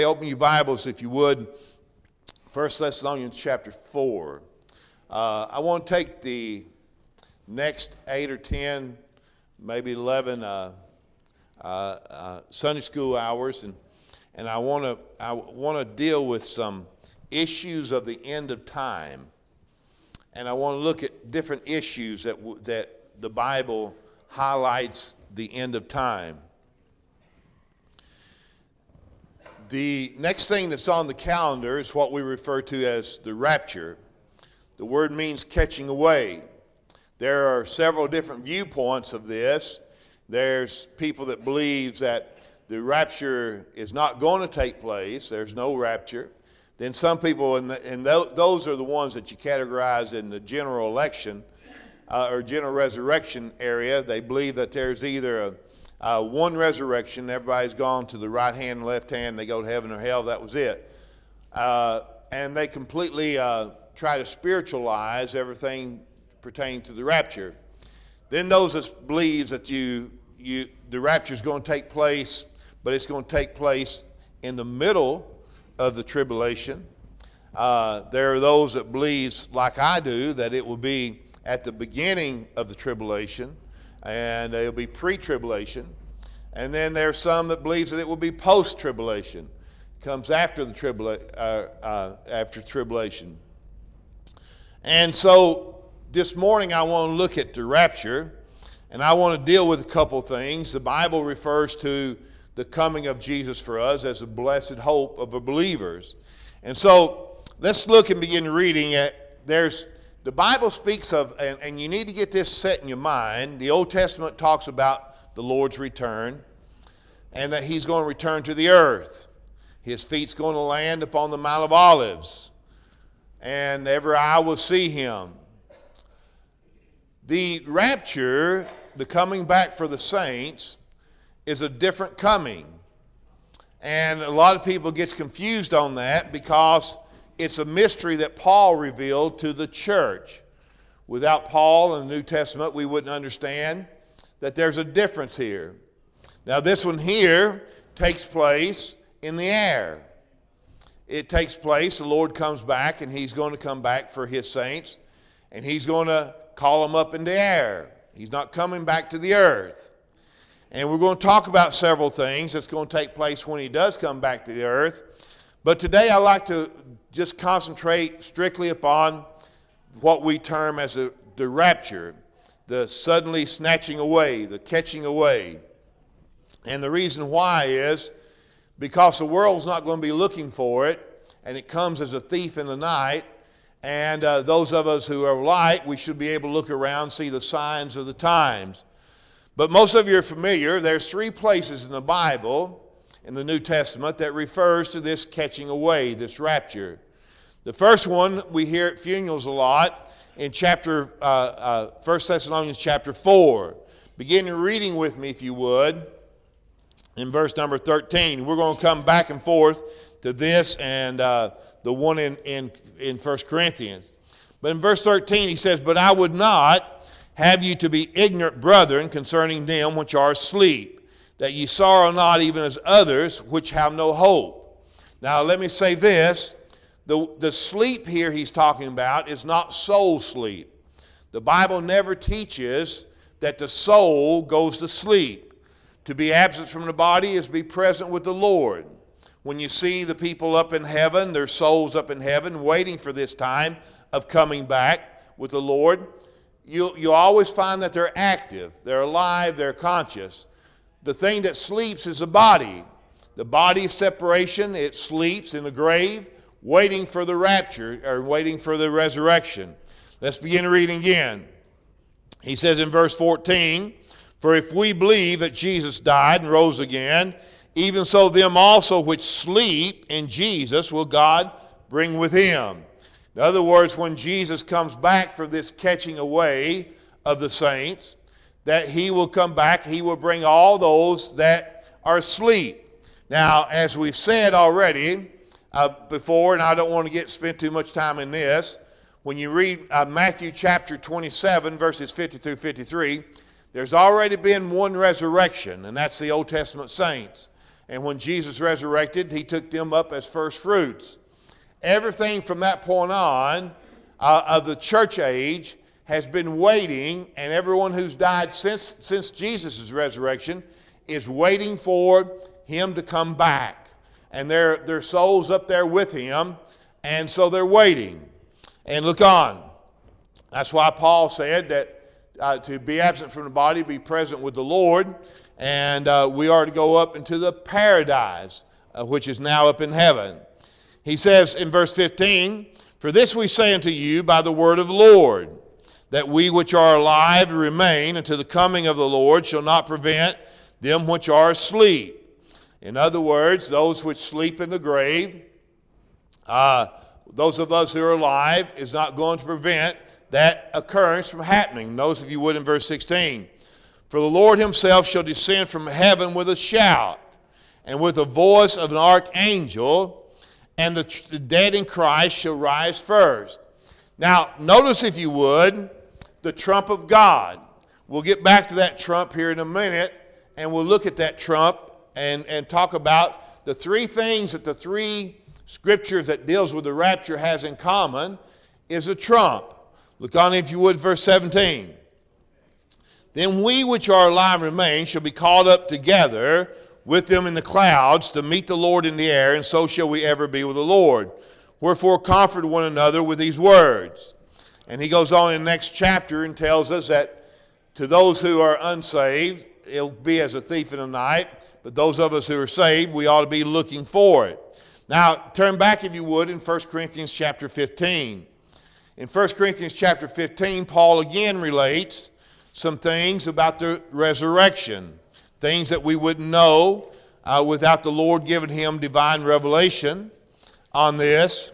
Open your Bibles, if you would, 1 Thessalonians chapter 4. I want to take the next 8 or 10, maybe 11 Sunday school hours, and I want to deal with some issues of the end of time. And I want to look at different issues that the Bible highlights the end of time. The next thing that's on the calendar is what we refer to as the rapture. The word means catching away. There are several different viewpoints of this. There's people that believe that the rapture is not going to take place. There's no rapture. Then some people, and those are the ones that you categorize in the general election or general resurrection area. They believe that there's either one resurrection, everybody's gone to the right hand and left hand, they go to heaven or hell, that was it. And they completely try to spiritualize everything pertaining to the rapture. Then those that believes that the rapture is going to take place, but it's going to take place in the middle of the tribulation. There are those that believes, like I do, that it will be at the beginning of the tribulation, and it'll be pre-tribulation. And then there's some that believes that it will be post-tribulation. It comes after the after tribulation. And so this morning I want to look at the rapture, and I want to deal with a couple things. The Bible refers to the coming of Jesus for us as a blessed hope of the believers. And so let's look and begin reading it. The Bible speaks of, and you need to get this set in your mind, the Old Testament talks about the Lord's return and that he's going to return to the earth. His feet's going to land upon the Mount of Olives, and every eye will see him. The rapture, the coming back for the saints, is a different coming. And a lot of people get confused on that because it's a mystery that Paul revealed to the church. Without Paul in the New Testament, we wouldn't understand that there's a difference here. Now this one here takes place in the air. It takes place, the Lord comes back, and he's going to come back for his saints, and he's going to call them up in the air. He's not coming back to the earth. And we're going to talk about several things that's going to take place when he does come back to the earth. But today I'd like to just concentrate strictly upon what we term as the rapture, the suddenly snatching away, the catching away. And the reason why is because the world's not going to be looking for it, and it comes as a thief in the night. And those of us who are light, we should be able to look around, see the signs of the times. But most of you are familiar, there's 3 places in the Bible, in the New Testament, that refers to this catching away, this rapture. The first one we hear at funerals a lot in 1 Thessalonians chapter 4. Begin reading with me, if you would, in verse number 13. We're going to come back and forth to this and the one in 1 Corinthians. But in verse 13 he says, "But I would not have you to be ignorant, brethren, concerning them which are asleep, that ye sorrow not even as others which have no hope." Now let me say this, the sleep here he's talking about is not soul sleep. The Bible never teaches that the soul goes to sleep. To be absent from the body is to be present with the Lord. When you see the people up in heaven, their souls up in heaven, waiting for this time of coming back with the Lord, you always find that they're active, they're alive, they're conscious. The thing that sleeps is the body. The body's separation, it sleeps in the grave, waiting for the rapture, or waiting for the resurrection. Let's begin reading again. He says in verse 14, "For if we believe that Jesus died and rose again, even so them also which sleep in Jesus will God bring with him." In other words, when Jesus comes back for this catching away of the saints, that he will come back, he will bring all those that are asleep. Now, as we've said already before, and I don't want to spend too much time in this, when you read Matthew chapter 27, verses 50 through 53, there's already been one resurrection, and that's the Old Testament saints. And when Jesus resurrected, he took them up as first fruits. Everything from that point on of the church age has been waiting, and everyone who's died since Jesus' resurrection is waiting for him to come back. And their souls up there with him, and so they're waiting. And look on. That's why Paul said that to be absent from the body, be present with the Lord. And we are to go up into the paradise, which is now up in heaven. He says in verse 15, for this we say unto you by the word of the Lord, that we which are alive remain until the coming of the Lord shall not prevent them which are asleep. In other words, those which sleep in the grave, those of us who are alive, is not going to prevent that occurrence from happening. Notice, if you would, in verse 16. For the Lord himself shall descend from heaven with a shout, and with the voice of an archangel, and the dead in Christ shall rise first. Now, notice, if you would, the trump of God. We'll get back to that trump here in a minute, and we'll look at that trump and talk about the three things that the three scriptures that deals with the rapture has in common is a trump. Look on, if you would, verse 17. Then we which are alive remain shall be caught up together with them in the clouds to meet the Lord in the air, and so shall we ever be with the Lord. Wherefore comfort one another with these words. And he goes on in the next chapter and tells us that to those who are unsaved, it'll be as a thief in the night, but those of us who are saved, we ought to be looking for it. Now, turn back, if you would, in 1 Corinthians chapter 15. In 1 Corinthians chapter 15, Paul again relates some things about the resurrection, things that we wouldn't know without the Lord giving him divine revelation on this.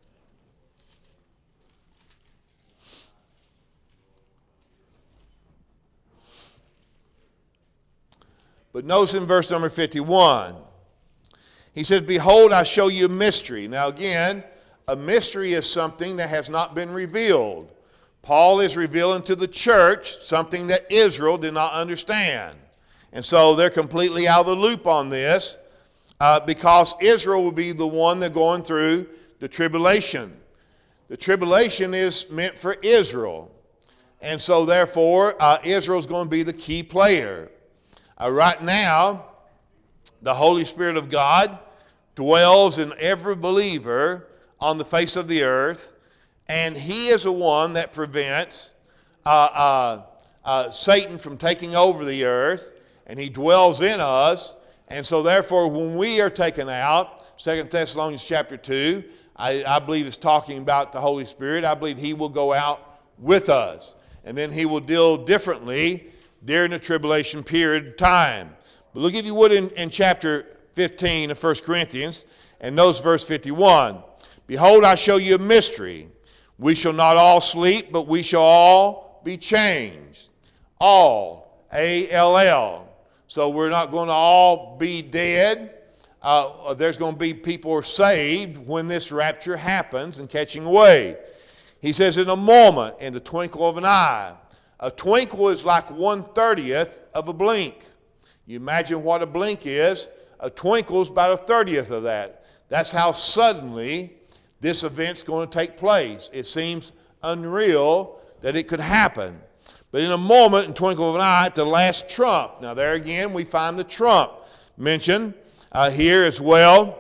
But notice in verse number 51, he says, behold, I show you a mystery. Now again, a mystery is something that has not been revealed. Paul is revealing to the church something that Israel did not understand. And so they're completely out of the loop on this because Israel will be the one that's going through the tribulation. The tribulation is meant for Israel. And so therefore, Israel's going to be the key player. Right now, the Holy Spirit of God dwells in every believer on the face of the earth, and he is the one that prevents Satan from taking over the earth, and he dwells in us. And so therefore, when we are taken out, 2 Thessalonians chapter 2, I believe it's talking about the Holy Spirit. I believe he will go out with us, and then he will deal differently during the tribulation period of time. But look, if you would, in chapter 15 of 1 Corinthians, and notice verse 51. Behold, I show you a mystery. We shall not all sleep, but we shall all be changed. All, A-L-L. So we're not going to all be dead. There's going to be people who are saved when this rapture happens and catching away. He says, in a moment, in the twinkle of an eye. A twinkle is like 1/30th of a blink. You imagine what a blink is. A twinkle is about 1/30th of that. That's how suddenly this event's going to take place. It seems unreal that it could happen. But in a moment, in twinkle of an eye, at the last trump. Now there again, we find the trump mentioned here as well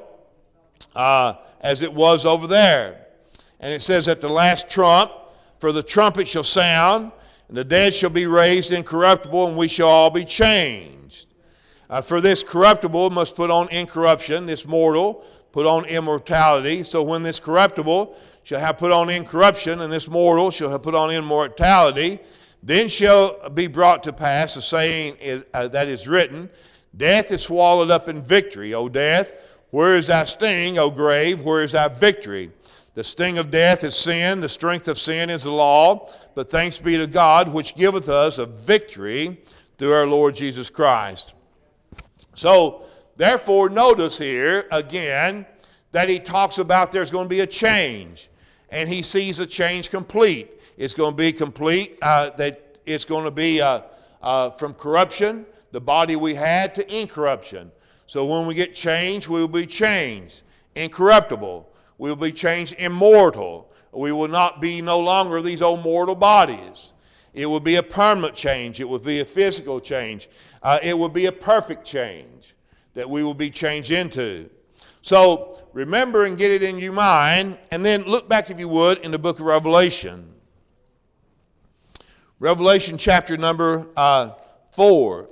as it was over there. And it says, at the last trump, for the trumpet shall sound, and the dead shall be raised incorruptible, and we shall all be changed. For this corruptible must put on incorruption, this mortal put on immortality. So when this corruptible shall have put on incorruption, and this mortal shall have put on immortality, then shall be brought to pass the saying that is written, death is swallowed up in victory. O death, where is thy sting? O grave, where is thy victory? The sting of death is sin, the strength of sin is the law, but thanks be to God, which giveth us a victory through our Lord Jesus Christ. So, therefore, notice here, again, that he talks about there's going to be a change. And he sees a change complete. It's going to be complete, that it's going to be from corruption, the body we had, to incorruption. So when we get changed, we will be changed incorruptible. We will be changed immortal. We will not be no longer these old mortal bodies. It will be a permanent change. It will be a physical change. It will be a perfect change that we will be changed into. So remember and get it in your mind, and then look back, if you would, in the book of Revelation. Revelation chapter number 4.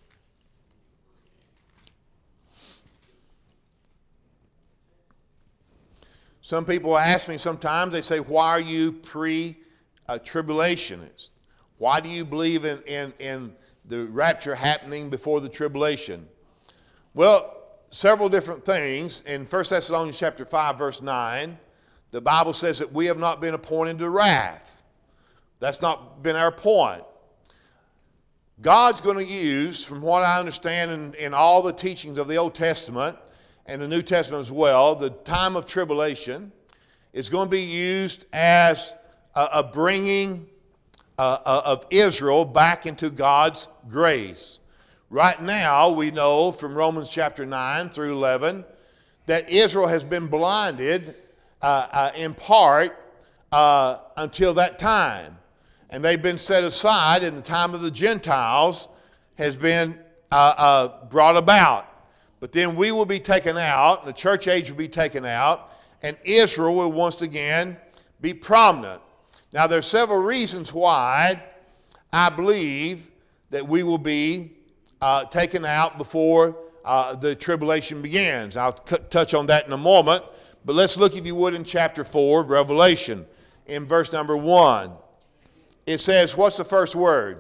Some people ask me sometimes, they say, why are you pre-tribulationist? Why do you believe in the rapture happening before the tribulation? Well, several different things. In 1 Thessalonians chapter 5, verse 9, the Bible says that we have not been appointed to wrath. That's not been our point. God's going to use, from what I understand in all the teachings of the Old Testament and the New Testament as well, the time of tribulation is going to be used as a bringing of Israel back into God's grace. Right now, we know from Romans chapter 9 through 11 that Israel has been blinded in part until that time. And they've been set aside, and the time of the Gentiles has been brought about. But then we will be taken out, and the church age will be taken out, and Israel will once again be prominent. Now, there's several reasons why I believe that we will be taken out before the tribulation begins. I'll touch on that in a moment. But let's look, if you would, in chapter 4 of Revelation, in verse number 1. It says, what's the first word?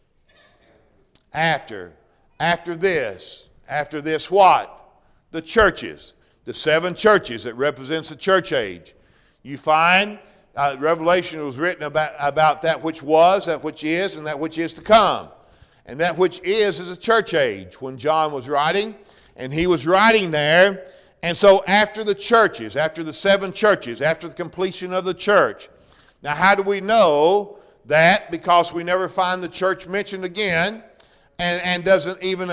After. After this. After this what? The churches. The 7 churches that represents the church age. You find Revelation was written about that which was, that which is, and that which is to come. And that which is a church age when John was writing. And he was writing there. And so after the churches, after the 7 churches, after the completion of the church. Now how do we know that? Because we never find the church mentioned again. And doesn't even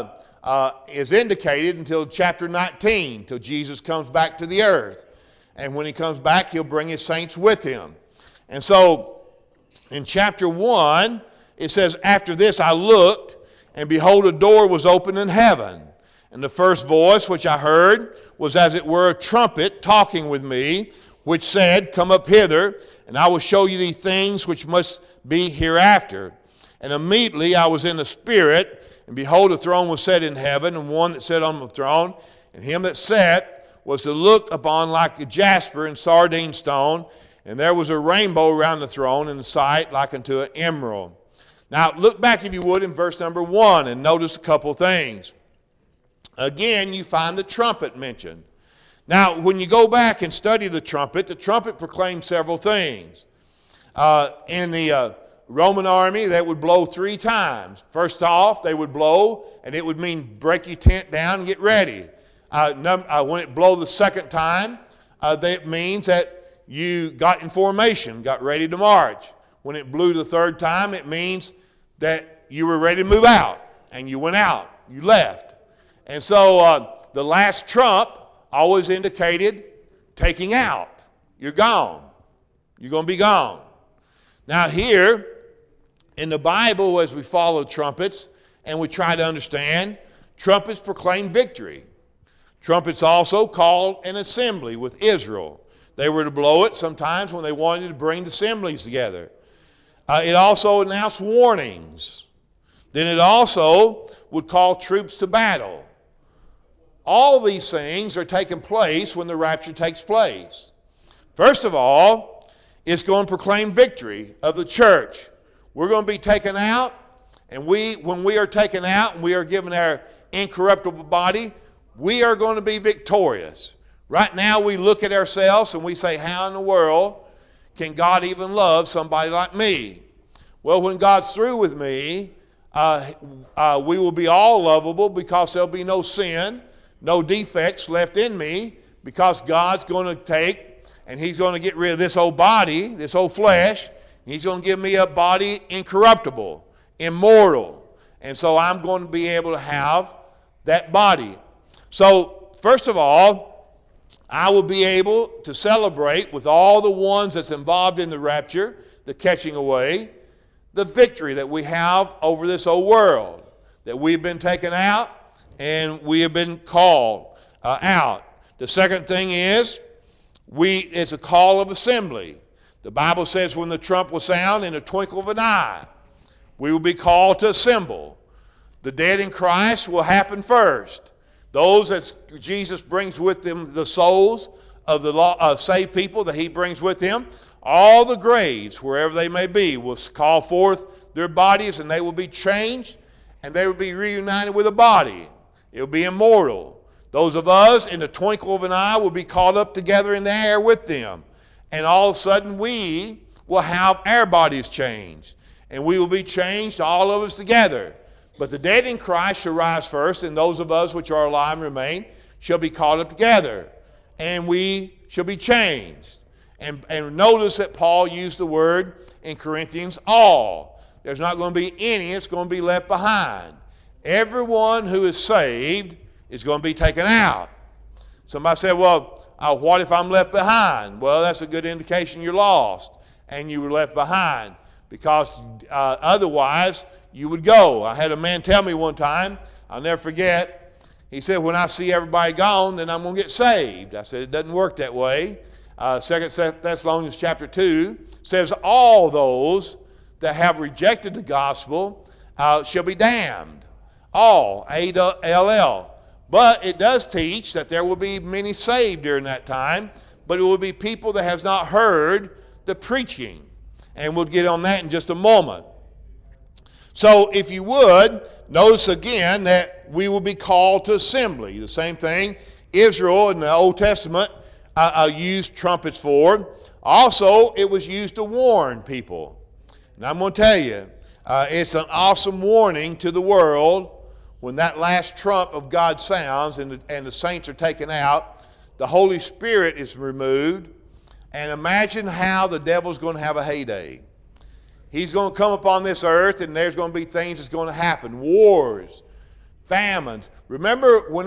is indicated until chapter 19, till Jesus comes back to the earth. And when he comes back, he'll bring his saints with him. And so in chapter 1, it says, after this I looked, and behold, a door was opened in heaven. And the first voice which I heard was as it were a trumpet talking with me, which said, come up hither, and I will show you the things which must be hereafter. And immediately I was in the Spirit, and behold, a throne was set in heaven, and one that sat on the throne, and him that sat was to look upon like a jasper and sardine stone, and there was a rainbow around the throne, and the sight like unto an emerald. Now, look back, if you would, in verse number 1, and notice a couple things. Again, you find the trumpet mentioned. Now, when you go back and study the trumpet proclaims several things. In the Roman army, they would blow 3 times. First off, they would blow, and it would mean break your tent down and get ready. When it blow the second time, that means that you got in formation, got ready to march. When it blew the third time, it means that you were ready to move out, and you went out, you left. And so the last trump always indicated taking out. You're gone. You're going to be gone. Now here, in the Bible, as we follow trumpets, and we try to understand, trumpets proclaim victory. Trumpets also called an assembly with Israel. They were to blow it sometimes when they wanted to bring the assemblies together. It also announced warnings. Then it also would call troops to battle. All these things are taking place when the rapture takes place. First of all, it's going to proclaim victory of the church. We're going to be taken out, and when we are taken out and we are given our incorruptible body, we are going to be victorious. Right now we look at ourselves and we say, how in the world can God even love somebody like me? Well, when God's through with me, we will be all lovable because there'll be no sin, no defects left in me, because God's going to take and he's going to get rid of this old body, this old flesh, and he's going to give me a body incorruptible, immortal. And so I'm going to be able to have that body. So, first of all, I will be able to celebrate with all the ones that's involved in the rapture, the catching away, the victory that we have over this old world, that we've been taken out and we have been called out. The second thing is, it's a call of assembly. The Bible says when the trump will sound in a twinkle of an eye, we will be called to assemble. The dead in Christ will happen first. Those that Jesus brings with him, the souls of the saved people that he brings with him, all the graves, wherever they may be, will call forth their bodies, and they will be changed, and they will be reunited with a body. It will be immortal. Those of us, in the twinkle of an eye, will be caught up together in the air with them. And all of a sudden, we will have our bodies changed. And we will be changed, all of us together. But the dead in Christ shall rise first, and those of us which are alive and remain shall be caught up together. And we shall be changed. And notice that Paul used the word in Corinthians, all. There's not going to be any that's going to be left behind. Everyone who is saved is going to be taken out. Somebody said, well, what if I'm left behind? Well, that's a good indication you're lost and you were left behind, because otherwise you would go. I had a man tell me one time, I'll never forget, he said, when I see everybody gone, then I'm going to get saved. I said, it doesn't work that way. 2 Thessalonians chapter 2 says, all those that have rejected the gospel shall be damned. All, A-L-L. But it does teach that there will be many saved during that time, but it will be people that has not heard the preaching. And we'll get on that in just a moment. So if you would, notice again that we will be called to assembly. The same thing Israel in the Old Testament used trumpets for. Also, it was used to warn people. And I'm going to tell you, it's an awesome warning to the world when that last trump of God sounds and the saints are taken out. The Holy Spirit is removed. And imagine how the devil's going to have a heyday. He's going to come upon this earth, and there's going to be things that's going to happen. Wars, famines. Remember when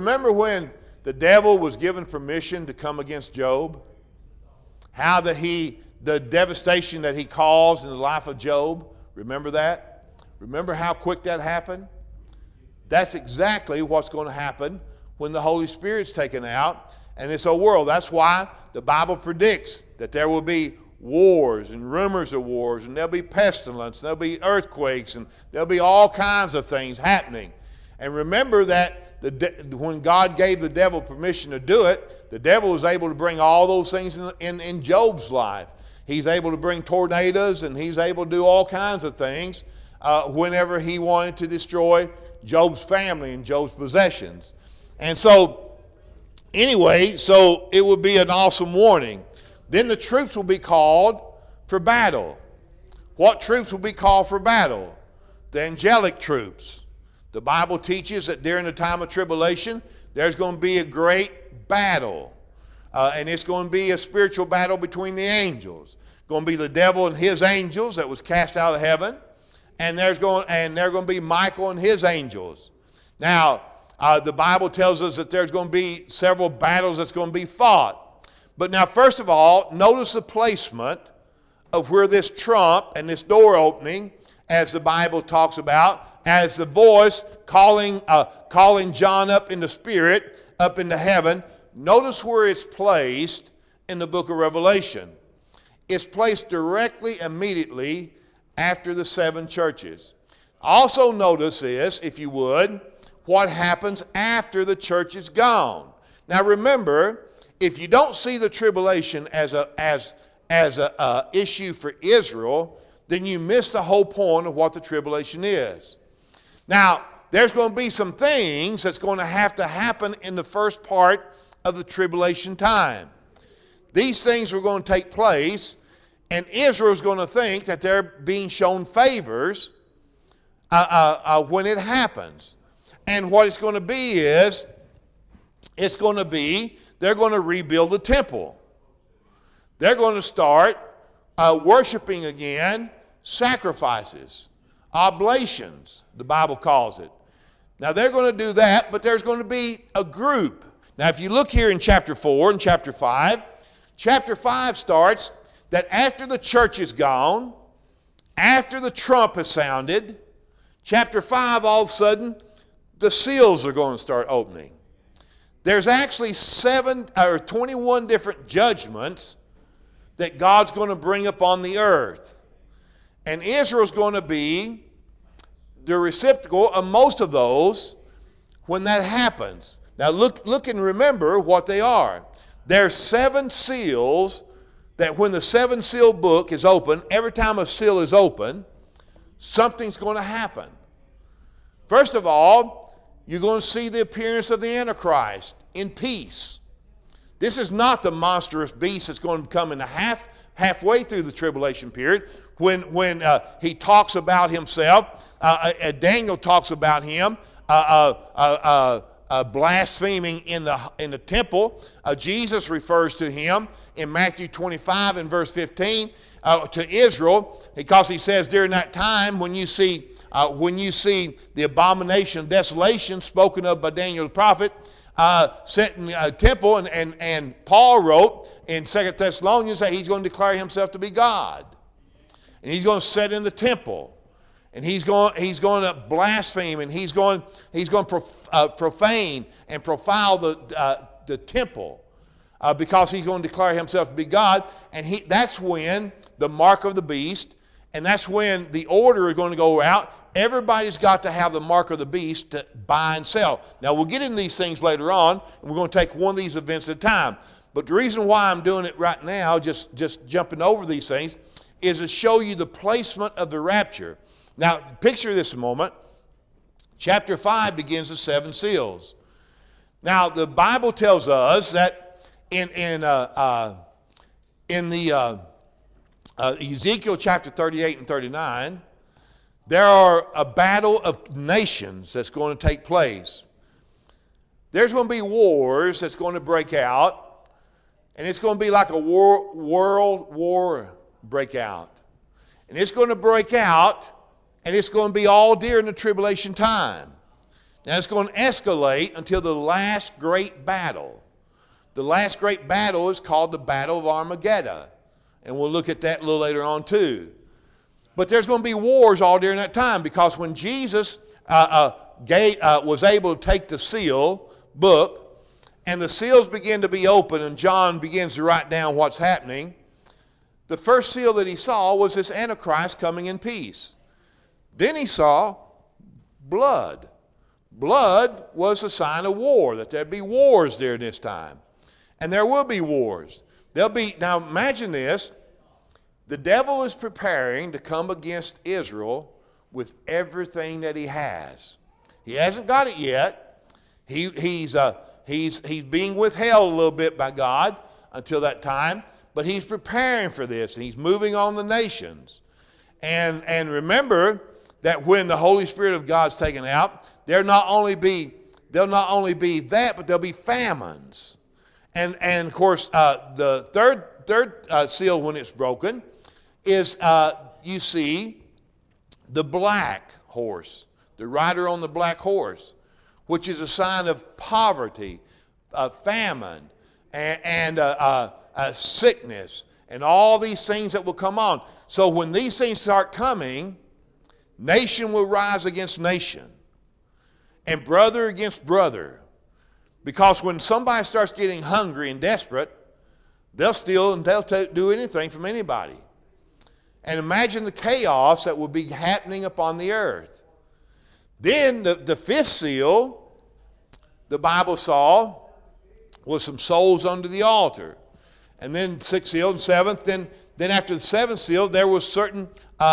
the devil was given permission to come against Job? How the devastation that he caused in the life of Job. Remember that? Remember how quick that happened? That's exactly what's going to happen when the Holy Spirit's taken out in this whole world. That's why the Bible predicts that there will be wars and rumors of wars, and there'll be pestilence, and there'll be earthquakes, and there'll be all kinds of things happening. And remember that when God gave the devil permission to do it, the devil was able to bring all those things in Job's life. He's able to bring tornadoes, and he's able to do all kinds of things whenever he wanted to destroy Job's family and Job's possessions. And so, anyway, so it would be an awesome warning. Then the troops will be called for battle. What troops will be called for battle? The angelic troops. The Bible teaches that during the time of tribulation, there's going to be a great battle. And it's going to be a spiritual battle between the angels. It's going to be the devil and his angels that was cast out of heaven. And they're going to be Michael and his angels. Now, the Bible tells us that there's going to be several battles that's going to be fought. But now, first of all, notice the placement of where this trump and this door opening, as the Bible talks about, as the voice calling John up in the spirit, up into heaven. Notice where it's placed in the book of Revelation. It's placed directly, immediately after the seven churches. Also notice this, if you would, what happens after the church is gone. Now remember, if you don't see the tribulation as a issue for Israel, then you miss the whole point of what the tribulation is. Now, there's going to be some things that's going to happen in the first part of the tribulation time. These things are going to take place, and Israel's going to think that they're being shown favors when it happens. And what it's going to be is, they're going to rebuild the temple. They're going to start worshiping again sacrifices, oblations, the Bible calls it. Now they're going to do that, but there's going to be a group. Now if you look here in chapter 4 and chapter 5 starts that after the church is gone, after the trump has sounded, chapter 5 all of a sudden the seals are going to start opening. There's actually 21 different judgments that God's going to bring upon the earth. And Israel's going to be the receptacle of most of those when that happens. Now look and remember what they are. There's 7 seals that when the 7-seal book is open, every time a seal is open, something's going to happen. First of all, you're going to see the appearance of the Antichrist in peace. This is not the monstrous beast that's going to come in halfway through the tribulation period when he talks about himself. Daniel talks about him blaspheming in the temple. Jesus refers to him in Matthew 25 and verse 15 to Israel, because he says during that time when you see the abomination of desolation spoken of by Daniel the prophet, set in a temple, and Paul wrote in 2 Thessalonians that he's going to declare himself to be God. And he's going to sit in the temple. And he's going to blaspheme, and he's going to profane and profile the temple because he's going to declare himself to be God. And that's when the mark of the beast, and that's when the order is going to go out. Everybody's got to have the mark of the beast to buy and sell. Now, we'll get into these things later on, and we're going to take one of these events at a time. But the reason why I'm doing it right now, just jumping over these things, is to show you the placement of the rapture. Now, picture this a moment. Chapter 5 begins with 7 seals. Now, the Bible tells us that in Ezekiel chapter 38 and 39, there are a battle of nations that's going to take place. There's going to be wars that's going to break out, and it's going to be like a world war breakout. And it's going to break out, and it's going to be all during the tribulation time. Now it's going to escalate until the last great battle. The last great battle is called the Battle of Armageddon. And we'll look at that a little later on too. But there's going to be wars all during that time, because when Jesus was able to take the seal book, and the seals begin to be open, and John begins to write down what's happening, the first seal that he saw was this Antichrist coming in peace. Then he saw blood. Blood was a sign of war, that there'd be wars during this time. And there will be wars. Now imagine this. The devil is preparing to come against Israel with everything that he has. He hasn't got it yet. He's being withheld a little bit by God until that time, but he's preparing for this, and he's moving on the nations. And remember that when the Holy Spirit of God's taken out, there'll not only be that, but there'll be famines. And of course, the third seal, when it's broken, is you see the black horse, the rider on the black horse, which is a sign of poverty, famine, and sickness, and all these things that will come on. So when these things start coming, nation will rise against nation, and brother against brother. Because when somebody starts getting hungry and desperate, they'll steal and they'll do anything from anybody. And imagine the chaos that will be happening upon the earth. Then the fifth seal, the Bible saw, was some souls under the altar. And then sixth seal and seventh. Then after the seventh seal, there was certain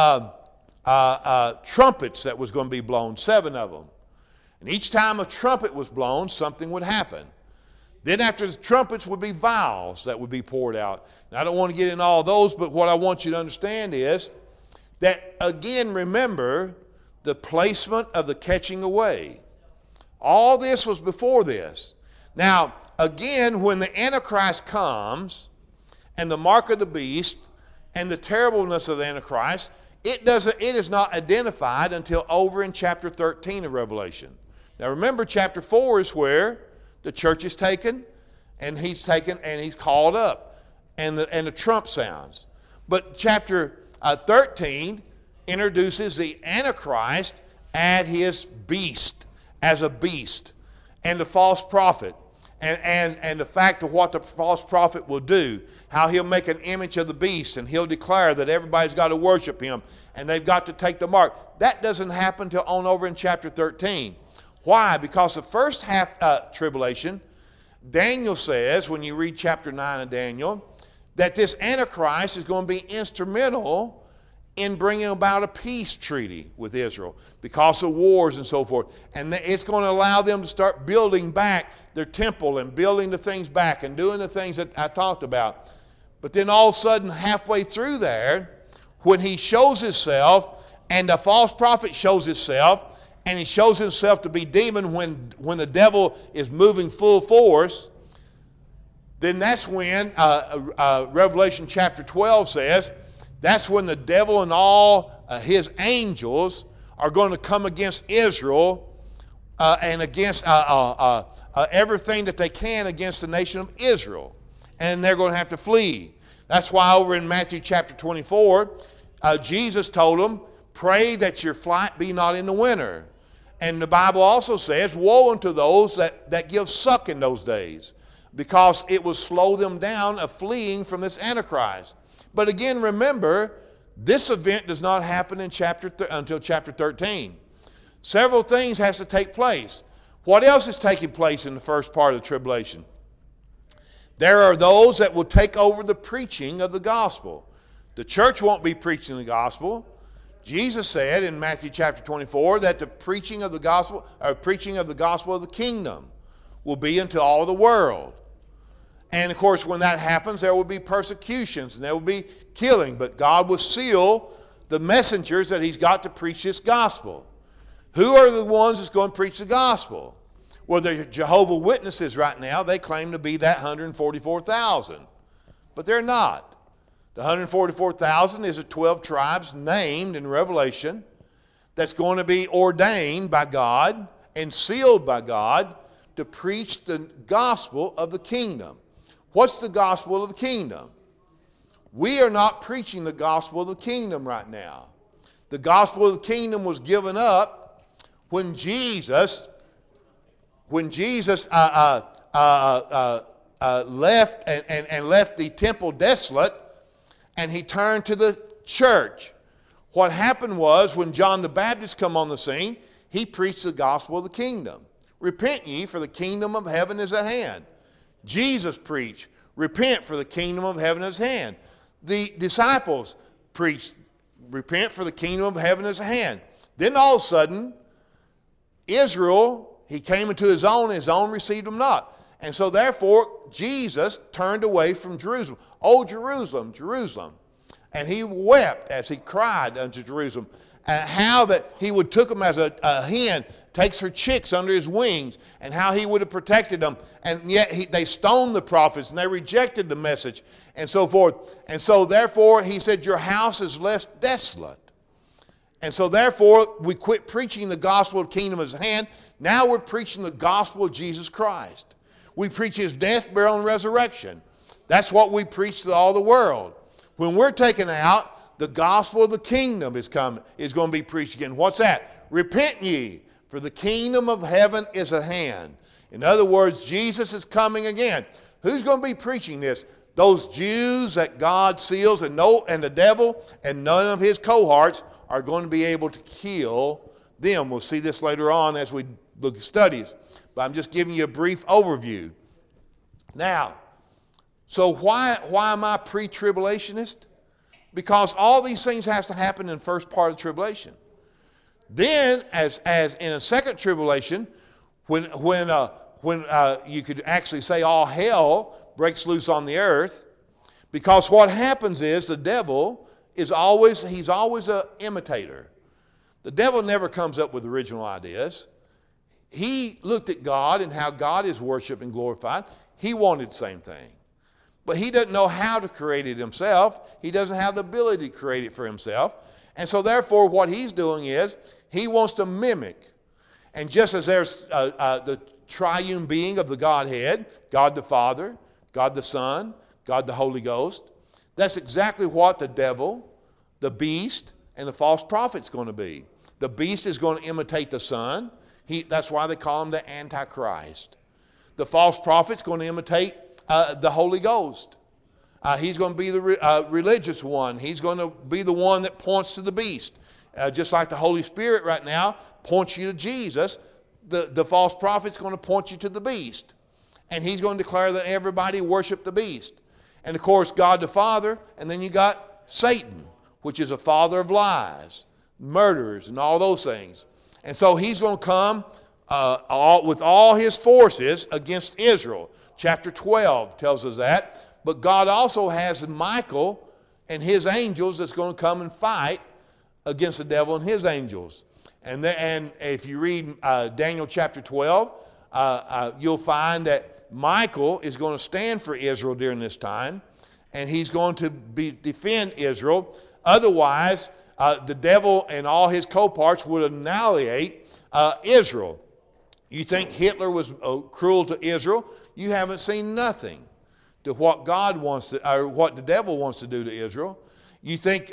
trumpets that was going to be blown, 7 of them. And each time a trumpet was blown, something would happen. Then after the trumpets would be vials that would be poured out. Now, I don't want to get into all those, but what I want you to understand is that, again, remember the placement of the catching away. All this was before this. Now, again, when the Antichrist comes, and the mark of the beast, and the terribleness of the Antichrist, it is not identified until over in chapter 13 of Revelation. Now remember, chapter 4 is where the church is taken, and he's called up, and the trump sounds. But chapter 13 introduces the Antichrist as his beast, as a beast, and the false prophet, and the fact of what the false prophet will do, how he'll make an image of the beast, and he'll declare that everybody's got to worship him, and they've got to take the mark. That doesn't happen till on over in chapter 13. Why? Because the first half tribulation, Daniel says, when you read chapter 9 of Daniel, that this Antichrist is going to be instrumental in bringing about a peace treaty with Israel because of wars and so forth. And it's going to allow them to start building back their temple and building the things back and doing the things that I talked about. But then all of a sudden, halfway through there, when he shows himself and the false prophet shows himself, and he shows himself to be demon when the devil is moving full force, then that's when Revelation chapter 12 says, that's when the devil and all his angels are going to come against Israel and against everything that they can against the nation of Israel. And they're going to have to flee. That's why over in Matthew chapter 24, Jesus told them, pray that your flight be not in the winter. And the Bible also says, woe unto those that give suck in those days, because it will slow them down of fleeing from this Antichrist. But again, remember, this event does not happen in until chapter 13. Several things has to take place. What else is taking place in the first part of the tribulation? There are those that will take over the preaching of the gospel. The church won't be preaching the gospel. Jesus said in Matthew chapter 24 that the preaching of the gospel of the kingdom will be unto all the world. And of course, when that happens, there will be persecutions and there will be killing. But God will seal the messengers that he's got to preach this gospel. Who are the ones that's going to preach the gospel? Well, the Jehovah's Witnesses right now, they claim to be that 144,000. But they're not. The 144,000 is the 12 tribes named in Revelation that's going to be ordained by God and sealed by God to preach the gospel of the kingdom. What's the gospel of the kingdom? We are not preaching the gospel of the kingdom right now. The gospel of the kingdom was given up when Jesus left and left the temple desolate, and he turned to the church. What happened was when John the Baptist come on the scene, he preached the gospel of the kingdom. Repent ye, for the kingdom of heaven is at hand. Jesus preached, repent, for the kingdom of heaven is at hand. The disciples preached, repent, for the kingdom of heaven is at hand. Then all of a sudden, Israel, he came into his own received him not. And so therefore, Jesus turned away from Jerusalem. Oh, Jerusalem, Jerusalem. And he wept as he cried unto Jerusalem. And how that he would took them as a hen takes her chicks under his wings, and how he would have protected them. And yet they stoned the prophets, and they rejected the message, and so forth. And so therefore, he said, your house is left desolate. And so therefore, we quit preaching the gospel of the kingdom as hand. Now we're preaching the gospel of Jesus Christ. We preach his death, burial, and resurrection. That's what we preach to all the world. When we're taken out, the gospel of the kingdom is going to be preached again. What's that? Repent ye, for the kingdom of heaven is at hand. In other words, Jesus is coming again. Who's going to be preaching this? Those Jews that God seals, and the devil and none of his cohorts are going to be able to kill them. We'll see this later on as we look at studies. But I'm just giving you a brief overview. Now, so why am I pre-tribulationist? Because all these things has to happen in the first part of the tribulation. Then, as in a second tribulation, when you could actually say all hell breaks loose on the earth, because what happens is the devil he's always an imitator. The devil never comes up with original ideas. He looked at God and how God is worshiped and glorified. He wanted the same thing. But he doesn't know how to create it himself. He doesn't have the ability to create it for himself. And so therefore what he's doing is he wants to mimic. And just as there's the triune being of the Godhead, God the Father, God the Son, God the Holy Ghost, that's exactly what the devil, the beast, and the false prophet's going to be. The beast is going to imitate the Son. That's why they call him the Antichrist. The false prophet's going to imitate the Holy Ghost. He's going to be the religious one. He's going to be the one that points to the beast. Just like the Holy Spirit right now points you to Jesus, the false prophet's going to point you to the beast. And he's going to declare that everybody worship the beast. And of course, God the Father, and then you got Satan, which is a father of lies, murderers, and all those things. And so he's going to come with all his forces against Israel. Chapter 12 tells us that. But God also has Michael and his angels that's going to come and fight against the devil and his angels. And if you read Daniel chapter 12, you'll find that Michael is going to stand for Israel during this time, and he's going to defend Israel. Otherwise, the devil and all his co-parts would annihilate Israel. You think Hitler was cruel to Israel? You haven't seen nothing to what God wants to, or what the devil wants to do to Israel. You think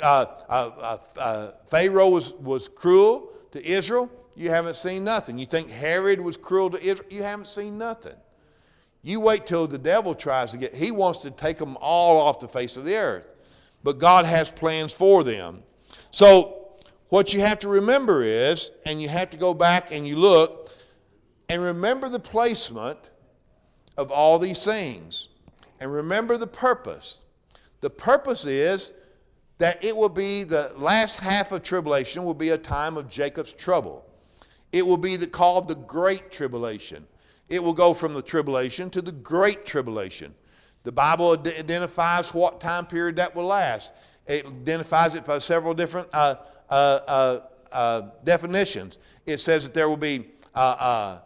Pharaoh was cruel to Israel? You haven't seen nothing. You think Herod was cruel to Israel? You haven't seen nothing. You wait till the devil tries to he wants to take them all off the face of the earth. But God has plans for them. So what you have to remember is, and you have to go back and you look, and remember the placement of all these things. And remember the purpose. The purpose is that it will be the last half of tribulation will be a time of Jacob's trouble. It will be called the Great Tribulation. It will go from the tribulation to the Great Tribulation. The Bible identifies what time period that will last. It identifies it by several different definitions. It says that there will be a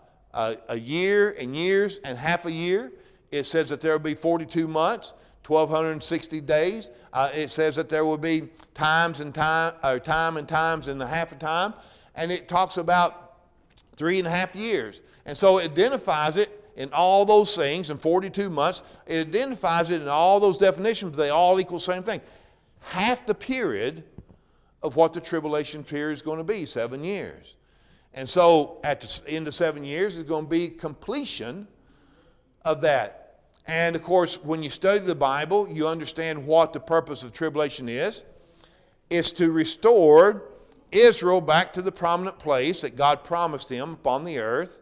year and years and half a year. It says that there will be 42 months, 1,260 days. It says that there will be time and times and a half a time. And it talks about 3.5 years. And so it identifies it in all those things in 42 months. It identifies it in all those definitions. They all equal the same thing. Half the period of what the tribulation period is going to be, 7 years. And so at the end of 7 years is going to be completion of that. And of course, when you study the Bible, you understand what the purpose of tribulation is. It's to restore Israel back to the prominent place that God promised him upon the earth.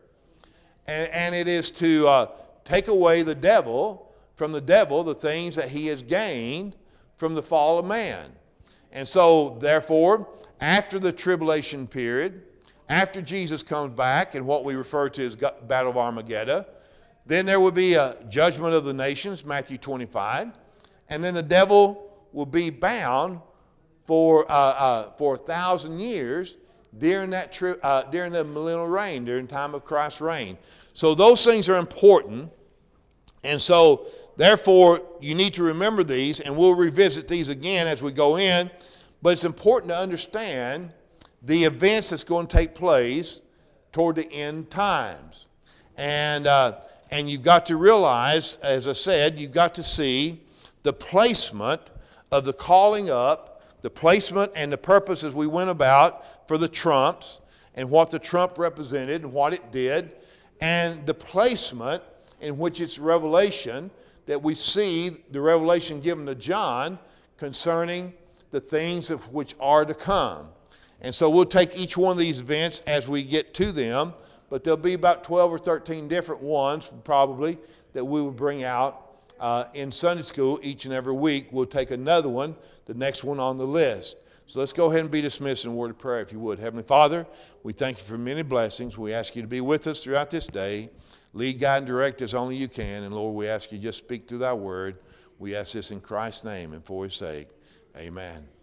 And it is to take away the devil, the things that he has gained from the fall of man. And so, therefore, after the tribulation period, after Jesus comes back and what we refer to as Battle of Armageddon, then there will be a judgment of the nations, Matthew 25, and then the devil will be bound for 1,000 years during the millennial reign, during the time of Christ's reign. So those things are important, and so therefore you need to remember these, and we'll revisit these again as we go in. But it's important to understand the events that's going to take place toward the end times, and you've got to realize, as I said, you've got to see the placement of the calling up, the placement and the purpose as we went about for the trumps and what the trump represented and what it did, and the placement in which it's revelation that we see, the revelation given to John concerning the things of which are to come. And so we'll take each one of these events as we get to them, but there'll be about 12 or 13 different ones probably that we will bring out in Sunday school each and every week. We'll take another one, the next one on the list. So let's go ahead and be dismissed in a word of prayer, if you would. Heavenly Father, we thank you for many blessings. We ask you to be with us throughout this day. Lead, guide, and direct as only you can. And Lord, we ask you just speak through thy word. We ask this in Christ's name and for his sake. Amen.